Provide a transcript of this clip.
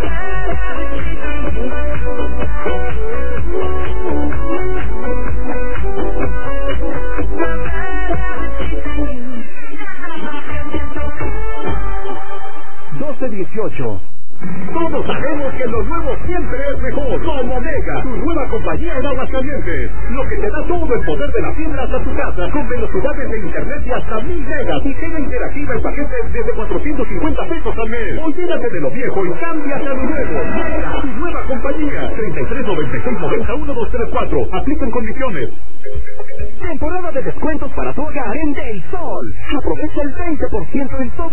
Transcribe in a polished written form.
Todos sabemos que lo nuevo siempre es mejor. Como Mega, tu nueva compañía en Aguascalientes. Lo que te da todo el poder de la fibra hasta tu casa, con velocidades de internet de hasta 1000 megas y llega interactiva en paquetes desde 450 pesos al mes. Olvídate de lo viejo y cámbiate a lo nuevo. Mega, tu nueva compañía. 3396901234. Aplican condiciones. Temporada de descuentos para tu hogar en Del Sol. Aprovecha el 20% en todo